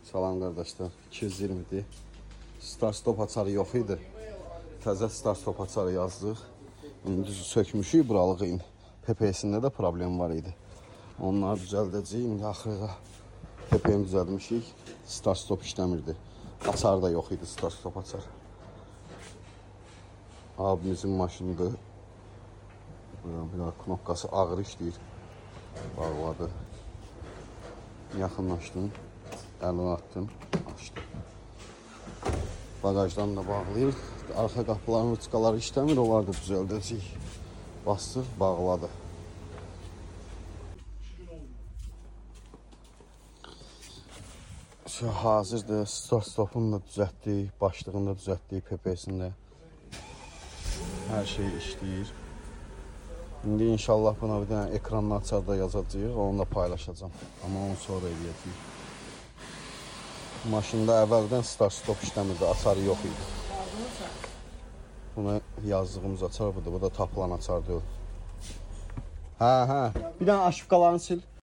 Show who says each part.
Speaker 1: Salam qardaşlar, 220-dir. Start stop açarı yox idi. Təzə start stop açarı yazdıq. İndi sökmüşük buralığın. PPS-ində də problem var idi. Onları düzəldəcəyik. İndi axırda PPS-ni düzəltmişik. Start stop işləmirdi. Açar da yox idi, start stop açar. Abimizin maşınıdır. Bir knopkası ağır işləyir. Bağladı. Yaxınlaşdım. Əlini atdım. Açdım. Bagajdan da bağlayır. Arxa qapıların rıçqaları işləmir. Onlar da düzəldəcəyik. Bastır, bağladı. Hazırdır. Start stopunu da düzəltdik. Başlığını da düzəltdik. PPS-ində. Hər şey işləyir. İndi inşallah buna bir dənə ekranını açar da yazacağıq. Onu da paylaşacağım. Amma onu sonra eləyəcəyik. Maşında əvvəldən start stop işləmirdi. Açarı yox idi. Buna yazdığımız açar budur. Bu da tapılan açar deyil. Hə. Bir dənə aşıqalarını sil.